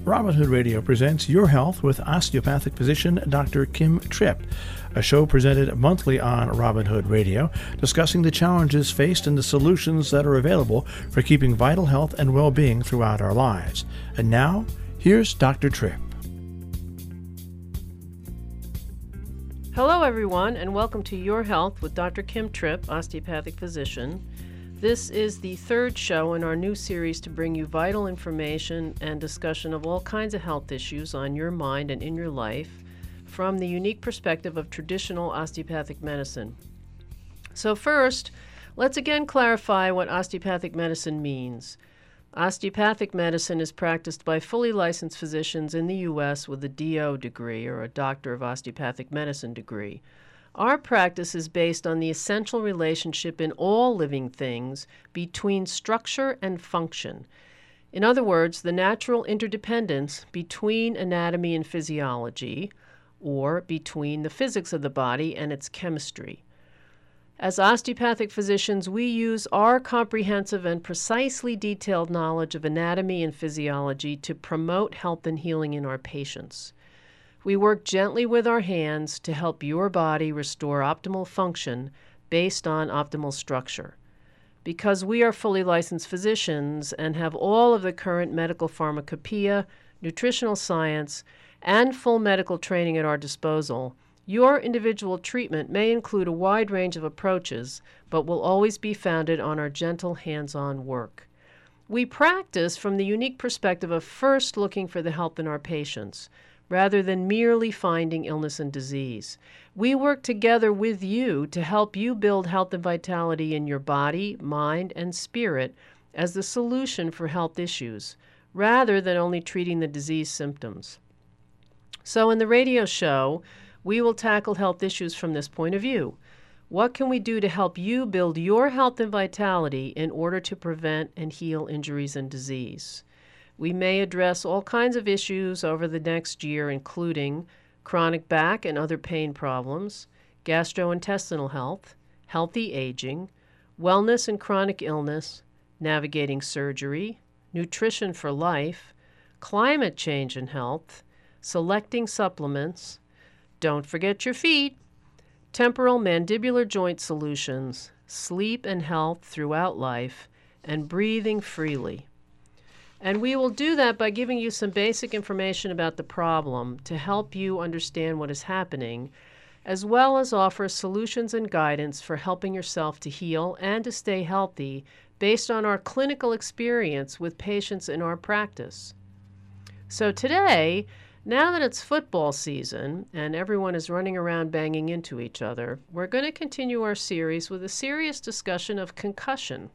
Robin Hood Radio presents Your Health with osteopathic physician Dr. Kim Tripp, a show presented monthly on Robin Hood Radio, discussing the challenges faced and the solutions that are available for keeping vital health and well-being throughout our lives. And now, here's Dr. Tripp. Hello, everyone, and welcome to Your Health with Dr. Kim Tripp, osteopathic physician. This is the third show in our new series to bring you vital information and discussion of all kinds of health issues on your mind and in your life from the unique perspective of traditional osteopathic medicine. So first, let's again clarify what osteopathic medicine means. Osteopathic medicine is practiced by fully licensed physicians in the U.S. with a DO degree, or a Doctor of Osteopathic Medicine degree. Our practice is based on the essential relationship in all living things between structure and function. In other words, the natural interdependence between anatomy and physiology, or between the physics of the body and its chemistry. As osteopathic physicians, we use our comprehensive and precisely detailed knowledge of anatomy and physiology to promote health and healing in our patients. We work gently with our hands to help your body restore optimal function based on optimal structure. Because we are fully licensed physicians and have all of the current medical pharmacopoeia, nutritional science, and full medical training at our disposal, your individual treatment may include a wide range of approaches, but will always be founded on our gentle hands-on work. We practice from the unique perspective of first looking for the health in our patients, rather than merely finding illness and disease. We work together with you to help you build health and vitality in your body, mind, and spirit as the solution for health issues, rather than only treating the disease symptoms. So in the radio show, we will tackle health issues from this point of view. What can we do to help you build your health and vitality in order to prevent and heal injuries and disease? We may address all kinds of issues over the next year, including chronic back and other pain problems, gastrointestinal health, healthy aging, wellness and chronic illness, navigating surgery, nutrition for life, climate change and health, selecting supplements, don't forget your feet, temporal mandibular joint solutions, sleep and health throughout life, and breathing freely. And we will do that by giving you some basic information about the problem to help you understand what is happening, as well as offer solutions and guidance for helping yourself to heal and to stay healthy based on our clinical experience with patients in our practice. So today, now that it's football season and everyone is running around banging into each other, we're going to continue our series with a serious discussion of concussion.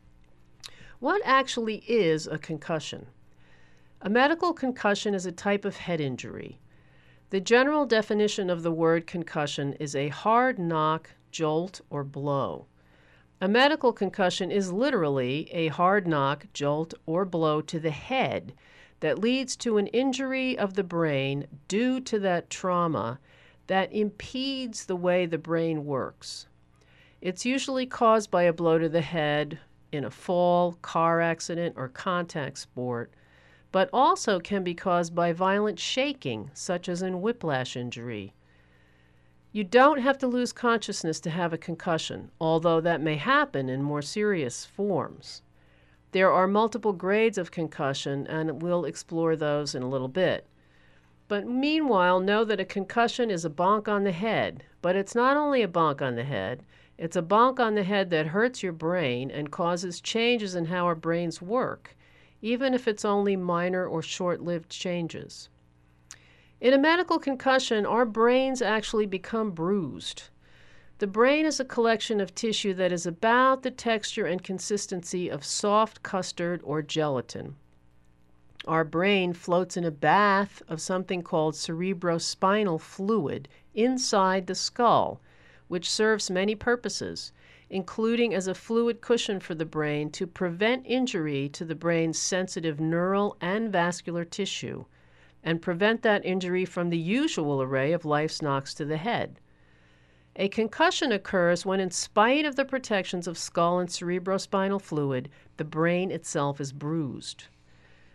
What actually is a concussion? A medical concussion is a type of head injury. The general definition of the word concussion is a hard knock, jolt, or blow. A medical concussion is literally a hard knock, jolt, or blow to the head that leads to an injury of the brain due to that trauma that impedes the way the brain works. It's usually caused by a blow to the head in a fall, car accident, or contact sport, but also can be caused by violent shaking, such as in whiplash injury. You don't have to lose consciousness to have a concussion, although that may happen in more serious forms. There are multiple grades of concussion, and we'll explore those in a little bit. But meanwhile, know that a concussion is a bonk on the head, but it's not only a bonk on the head, it's a bonk on the head that hurts your brain and causes changes in how our brains work, even if it's only minor or short-lived changes. In a medical concussion, our brains actually become bruised. The brain is a collection of tissue that is about the texture and consistency of soft custard or gelatin. Our brain floats in a bath of something called cerebrospinal fluid inside the skull, which serves many purposes, including as a fluid cushion for the brain to prevent injury to the brain's sensitive neural and vascular tissue, and prevent that injury from the usual array of life's knocks to the head. A concussion occurs when, in spite of the protections of skull and cerebrospinal fluid, the brain itself is bruised.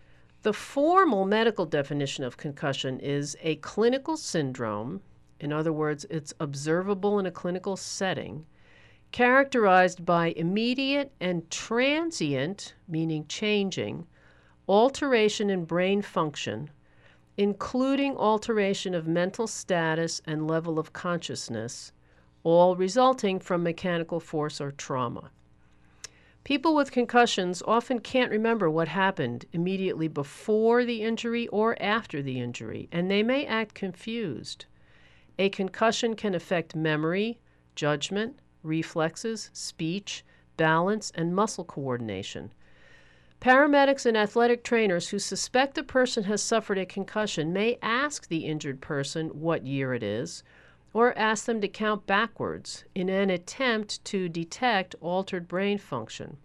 The formal medical definition of concussion is a clinical syndrome, in other words, it's observable in a clinical setting, characterized by immediate and transient, meaning changing, alteration in brain function, including alteration of mental status and level of consciousness, all resulting from mechanical force or trauma. People with concussions often can't remember what happened immediately before the injury or after the injury, and they may act confused. A concussion can affect memory, judgment, reflexes, speech, balance, and muscle coordination. Paramedics and athletic trainers who suspect a person has suffered a concussion may ask the injured person what year it is, or ask them to count backwards in an attempt to detect altered brain function.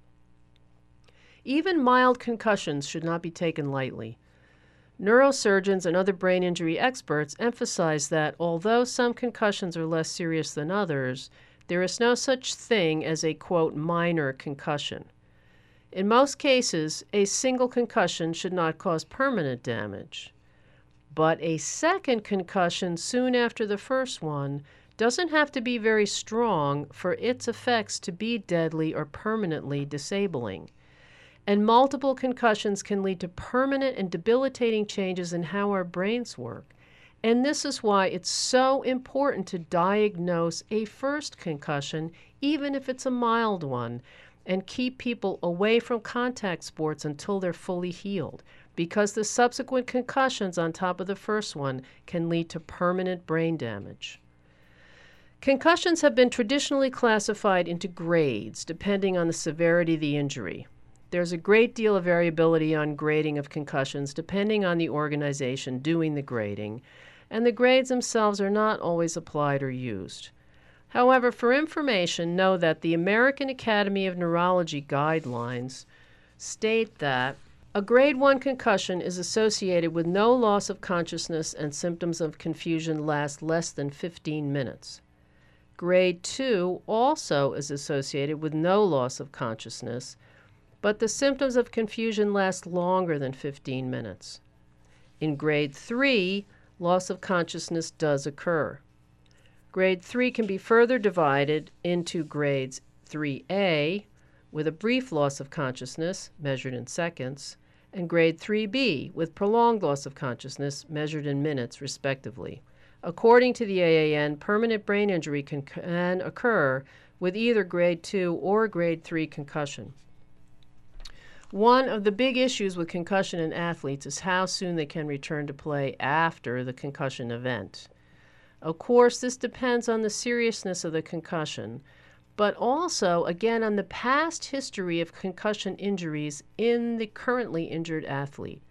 Even mild concussions should not be taken lightly. Neurosurgeons and other brain injury experts emphasize that although some concussions are less serious than others, there is no such thing as a, quote, minor concussion. In most cases, a single concussion should not cause permanent damage. But a second concussion soon after the first one doesn't have to be very strong for its effects to be deadly or permanently disabling. And multiple concussions can lead to permanent and debilitating changes in how our brains work. And this is why it's so important to diagnose a first concussion, even if it's a mild one, and keep people away from contact sports until they're fully healed, because the subsequent concussions on top of the first one can lead to permanent brain damage. Concussions have been traditionally classified into grades depending on the severity of the injury. There's a great deal of variability on grading of concussions depending on the organization doing the grading, and the grades themselves are not always applied or used. However, for information, know that the American Academy of Neurology guidelines state that a grade 1 concussion is associated with no loss of consciousness and symptoms of confusion last less than 15 minutes. Grade 2 also is associated with no loss of consciousness, but the symptoms of confusion last longer than 15 minutes. In grade 3, loss of consciousness does occur. Grade 3 can be further divided into grades 3A, with a brief loss of consciousness, measured in seconds, and grade 3B, with prolonged loss of consciousness, measured in minutes, respectively. According to the AAN, permanent brain injury can occur with either grade 2 or grade 3 concussion. One of the big issues with concussion in athletes is how soon they can return to play after the concussion event. Of course, this depends on the seriousness of the concussion, but also, again, on the past history of concussion injuries in the currently injured athlete,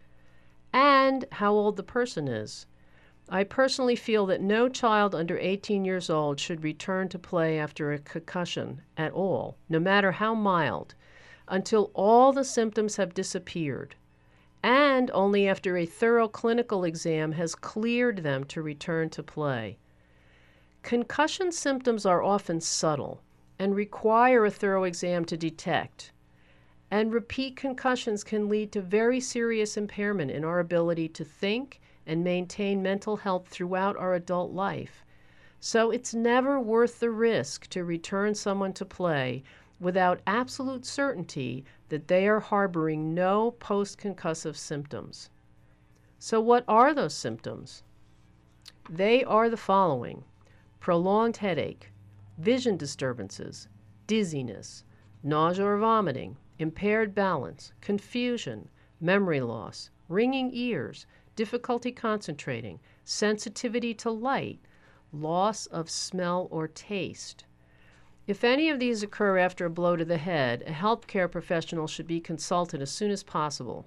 and how old the person is. I personally feel that no child under 18 years old should return to play after a concussion at all, no matter how mild, until all the symptoms have disappeared, and only after a thorough clinical exam has cleared them to return to play. Concussion symptoms are often subtle and require a thorough exam to detect, and repeat concussions can lead to very serious impairment in our ability to think and maintain mental health throughout our adult life. So it's never worth the risk to return someone to play without absolute certainty that they are harboring no post-concussive symptoms. So what are those symptoms? They are the following: prolonged headache, vision disturbances, dizziness, nausea or vomiting, impaired balance, confusion, memory loss, ringing ears, difficulty concentrating, sensitivity to light, loss of smell or taste. If any of these occur after a blow to the head, a healthcare professional should be consulted as soon as possible.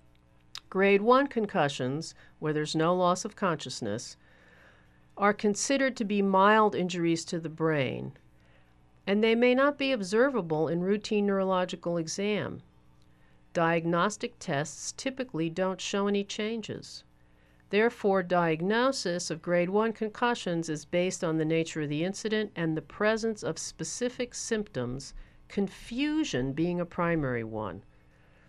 Grade 1 concussions, where there's no loss of consciousness, are considered to be mild injuries to the brain, and they may not be observable in routine neurological exam. Diagnostic tests typically don't show any changes. Therefore, diagnosis of grade 1 concussions is based on the nature of the incident and the presence of specific symptoms, confusion being a primary one.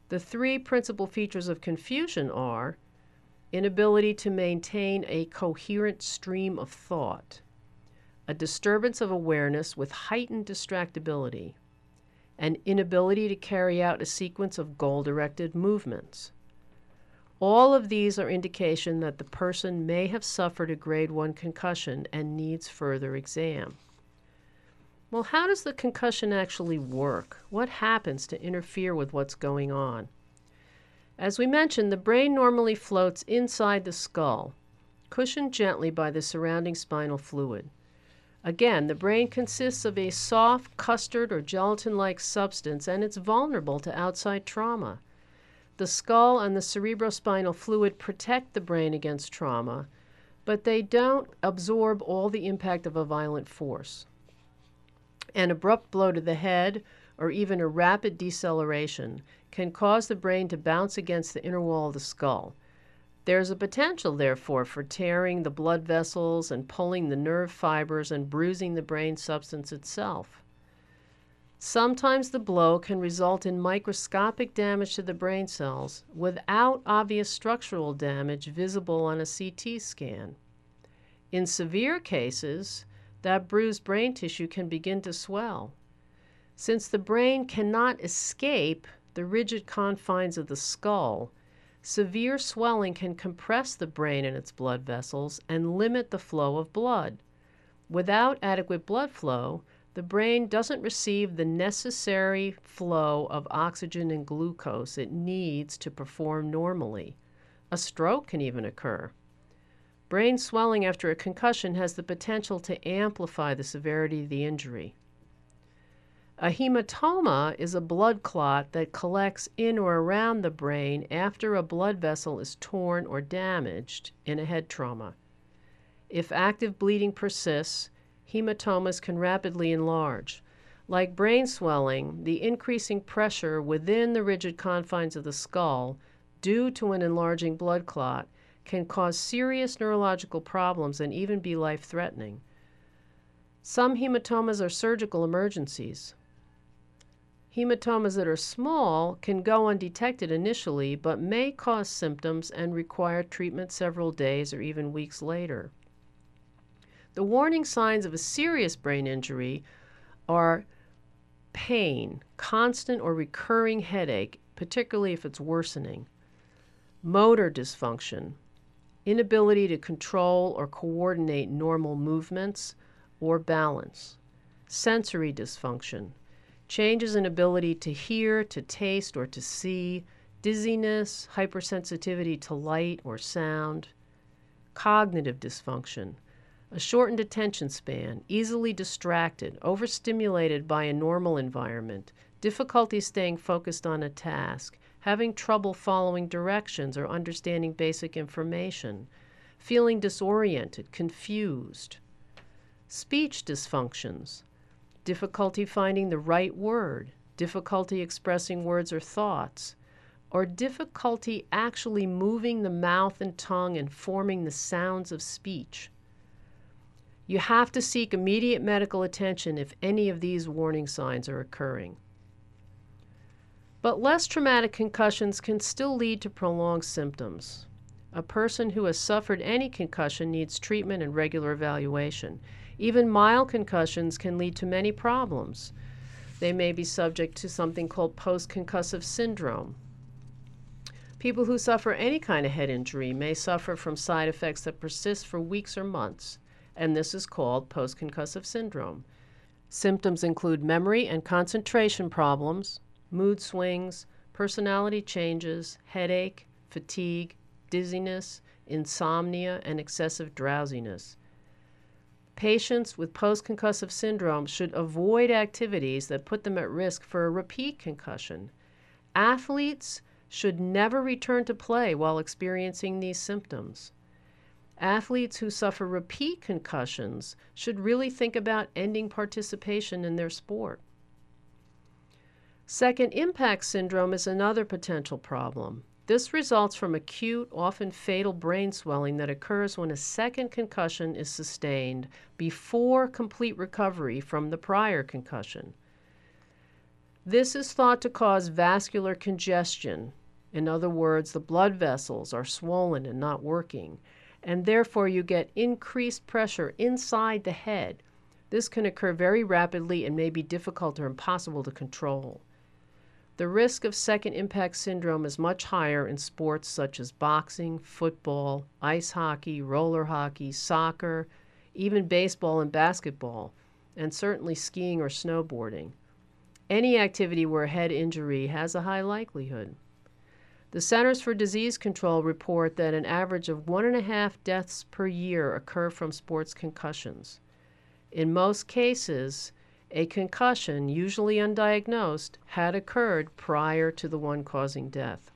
The three principal features of confusion are inability to maintain a coherent stream of thought, a disturbance of awareness with heightened distractibility, and inability to carry out a sequence of goal-directed movements. All of these are indication that the person may have suffered a grade 1 concussion and needs further exam. Well, how does the concussion actually work? What happens to interfere with what's going on? As we mentioned, the brain normally floats inside the skull, cushioned gently by the surrounding spinal fluid. Again, the brain consists of a soft, custard, or gelatin-like substance, and it's vulnerable to outside trauma. The skull and the cerebrospinal fluid protect the brain against trauma, but they don't absorb all the impact of a violent force. An abrupt blow to the head, or even a rapid deceleration, can cause the brain to bounce against the inner wall of the skull. There's a potential, therefore, for tearing the blood vessels and pulling the nerve fibers and bruising the brain substance itself. Sometimes the blow can result in microscopic damage to the brain cells without obvious structural damage visible on a CT scan. In severe cases, that bruised brain tissue can begin to swell. Since the brain cannot escape the rigid confines of the skull, severe swelling can compress the brain and its blood vessels and limit the flow of blood. Without adequate blood flow, the brain doesn't receive the necessary flow of oxygen and glucose it needs to perform normally. A stroke can even occur. Brain swelling after a concussion has the potential to amplify the severity of the injury. A hematoma is a blood clot that collects in or around the brain after a blood vessel is torn or damaged in a head trauma. If active bleeding persists, hematomas can rapidly enlarge. Like brain swelling, the increasing pressure within the rigid confines of the skull due to an enlarging blood clot can cause serious neurological problems and even be life-threatening. Some hematomas are surgical emergencies. Hematomas that are small can go undetected initially, but may cause symptoms and require treatment several days or even weeks later. The warning signs of a serious brain injury are pain, constant or recurring headache, particularly if it's worsening, motor dysfunction, inability to control or coordinate normal movements or balance, sensory dysfunction, changes in ability to hear, to taste, or to see, dizziness, hypersensitivity to light or sound, cognitive dysfunction, a shortened attention span, easily distracted, overstimulated by a normal environment, difficulty staying focused on a task, having trouble following directions or understanding basic information, feeling disoriented, confused, speech dysfunctions, difficulty finding the right word, difficulty expressing words or thoughts, or difficulty actually moving the mouth and tongue and forming the sounds of speech. You have to seek immediate medical attention if any of these warning signs are occurring. But less traumatic concussions can still lead to prolonged symptoms. A person who has suffered any concussion needs treatment and regular evaluation. Even mild concussions can lead to many problems. They may be subject to something called post-concussive syndrome. People who suffer any kind of head injury may suffer from side effects that persist for weeks or months, and this is called post-concussive syndrome. Symptoms include memory and concentration problems, mood swings, personality changes, headache, fatigue, dizziness, insomnia, and excessive drowsiness. Patients with post-concussive syndrome should avoid activities that put them at risk for a repeat concussion. Athletes should never return to play while experiencing these symptoms. Athletes who suffer repeat concussions should really think about ending participation in their sport. Second impact syndrome is another potential problem. This results from acute, often fatal brain swelling that occurs when a second concussion is sustained before complete recovery from the prior concussion. This is thought to cause vascular congestion. In other words, the blood vessels are swollen and not working, and therefore you get increased pressure inside the head. This can occur very rapidly and may be difficult or impossible to control. The risk of second impact syndrome is much higher in sports such as boxing, football, ice hockey, roller hockey, soccer, even baseball and basketball, and certainly skiing or snowboarding. Any activity where a head injury has a high likelihood. The Centers for Disease Control report that an average of 1.5 deaths per year occur from sports concussions. In most cases, a concussion, usually undiagnosed, had occurred prior to the one causing death.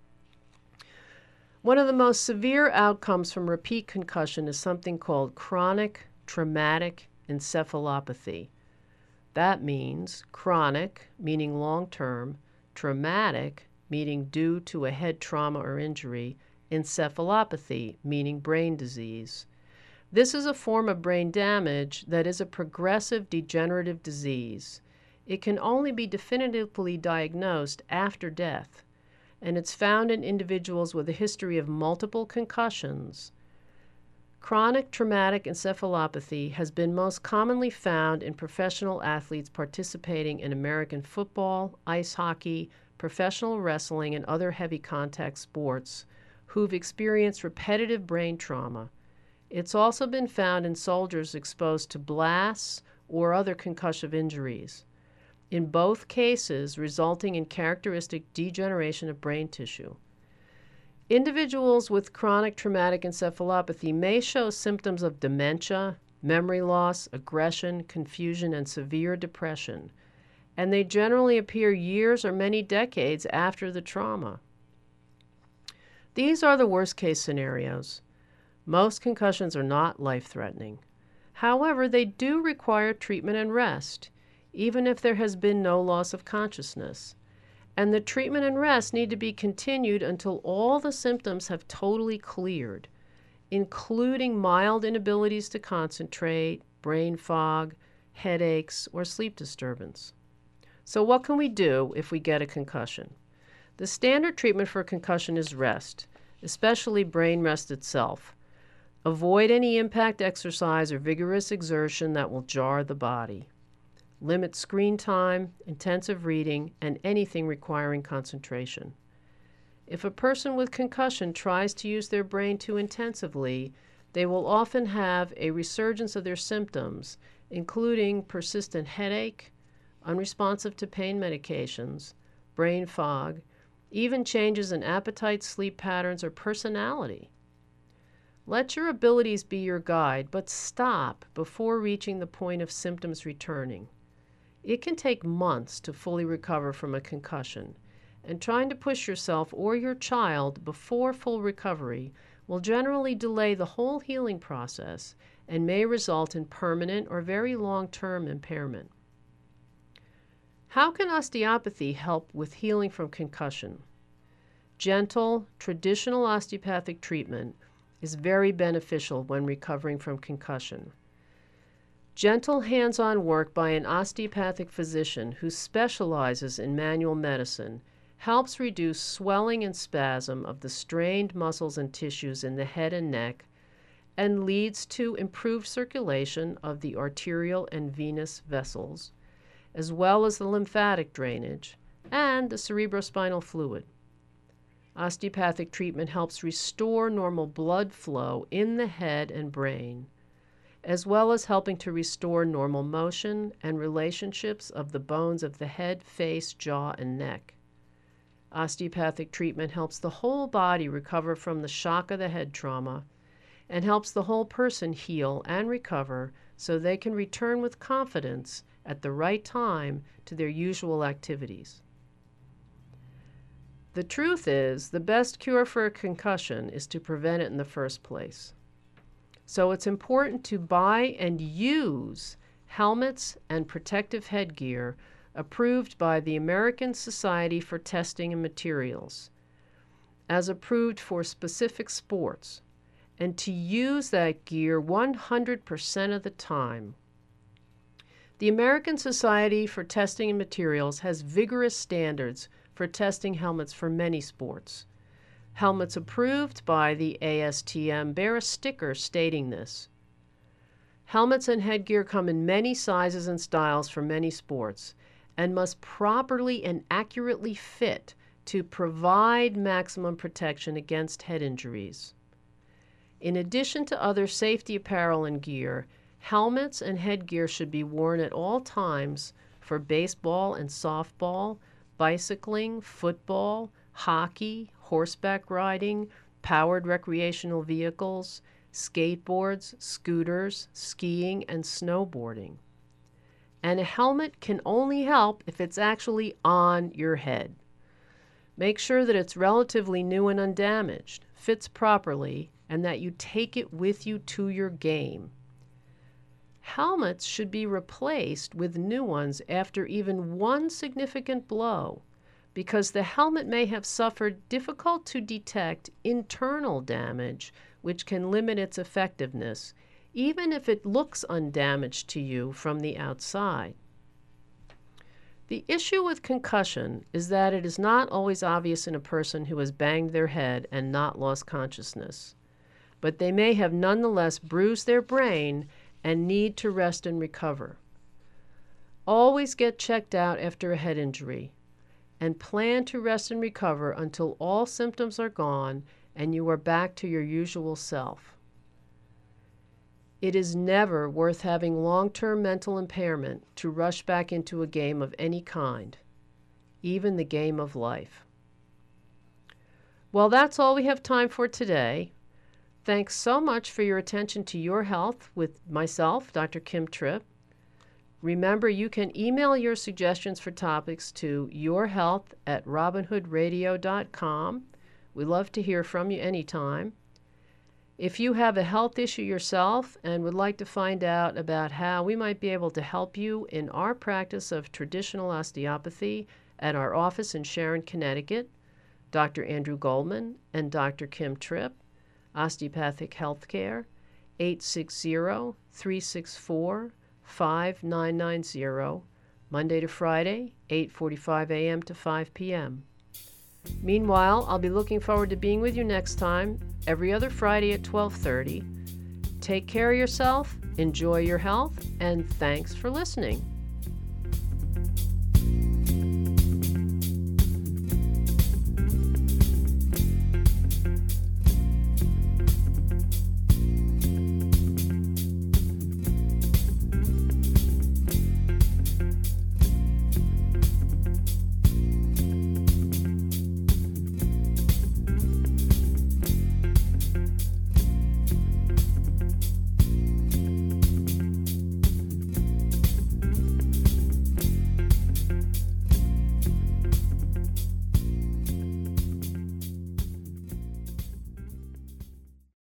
One of the most severe outcomes from repeat concussion is something called chronic traumatic encephalopathy. That means chronic, meaning long-term, traumatic, meaning due to a head trauma or injury, encephalopathy, meaning brain disease. This is a form of brain damage that is a progressive degenerative disease. It can only be definitively diagnosed after death, and it's found in individuals with a history of multiple concussions. Chronic traumatic encephalopathy has been most commonly found in professional athletes participating in American football, ice hockey, professional wrestling, and other heavy contact sports who've experienced repetitive brain trauma. It's also been found in soldiers exposed to blasts or other concussive injuries, in both cases resulting in characteristic degeneration of brain tissue. Individuals with chronic traumatic encephalopathy may show symptoms of dementia, memory loss, aggression, confusion, and severe depression, and they generally appear years or many decades after the trauma. These are the worst-case scenarios. Most concussions are not life-threatening. However, they do require treatment and rest, even if there has been no loss of consciousness. And the treatment and rest need to be continued until all the symptoms have totally cleared, including mild inabilities to concentrate, brain fog, headaches, or sleep disturbance. So what can we do if we get a concussion? The standard treatment for concussion is rest, especially brain rest itself. Avoid any impact exercise or vigorous exertion that will jar the body. Limit screen time, intensive reading, and anything requiring concentration. If a person with concussion tries to use their brain too intensively, they will often have a resurgence of their symptoms, including persistent headache, unresponsive to pain medications, brain fog, even changes in appetite, sleep patterns, or personality. Let your abilities be your guide, but stop before reaching the point of symptoms returning. It can take months to fully recover from a concussion, and trying to push yourself or your child before full recovery will generally delay the whole healing process and may result in permanent or very long-term impairment. How can osteopathy help with healing from concussion? Gentle, traditional osteopathic treatment is very beneficial when recovering from concussion. Gentle hands-on work by an osteopathic physician who specializes in manual medicine helps reduce swelling and spasm of the strained muscles and tissues in the head and neck and leads to improved circulation of the arterial and venous vessels, as well as the lymphatic drainage and the cerebrospinal fluid. Osteopathic treatment helps restore normal blood flow in the head and brain, as well as helping to restore normal motion and relationships of the bones of the head, face, jaw, and neck. Osteopathic treatment helps the whole body recover from the shock of the head trauma and helps the whole person heal and recover so they can return with confidence at the right time to their usual activities. The truth is, the best cure for a concussion is to prevent it in the first place. So it's important to buy and use helmets and protective headgear approved by the American Society for Testing and Materials, as approved for specific sports, and to use that gear 100% of the time. The American Society for Testing and Materials has vigorous standards for testing helmets for many sports. Helmets approved by the ASTM bear a sticker stating this. Helmets and headgear come in many sizes and styles for many sports and must properly and accurately fit to provide maximum protection against head injuries. In addition to other safety apparel and gear, helmets and headgear should be worn at all times for baseball and softball, bicycling, football, hockey, horseback riding, powered recreational vehicles, skateboards, scooters, skiing, and snowboarding. And a helmet can only help if it's actually on your head. Make sure that it's relatively new and undamaged, fits properly, and that you take it with you to your game. Helmets should be replaced with new ones after even one significant blow, because the helmet may have suffered difficult to detect internal damage, which can limit its effectiveness, even if it looks undamaged to you from the outside. The issue with concussion is that it is not always obvious in a person who has banged their head and not lost consciousness, but they may have nonetheless bruised their brain and need to rest and recover. Always get checked out after a head injury, and plan to rest and recover until all symptoms are gone and you are back to your usual self. It is never worth having long-term mental impairment to rush back into a game of any kind, even the game of life. Well, that's all we have time for today. Thanks so much for your attention to Your Health with myself, Dr. Kim Tripp. Remember, you can email your suggestions for topics to yourhealth@robinhoodradio.com. We love to hear from you anytime. If you have a health issue yourself and would like to find out about how we might be able to help you in our practice of traditional osteopathy at our office in Sharon, Connecticut, Dr. Andrew Goldman and Dr. Kim Tripp, Osteopathic Healthcare, 860-364-5990, Monday to Friday, 8:45 a.m. to 5 p.m. Meanwhile, I'll be looking forward to being with you next time, every other Friday at 12:30. Take care of yourself, enjoy your health, and thanks for listening.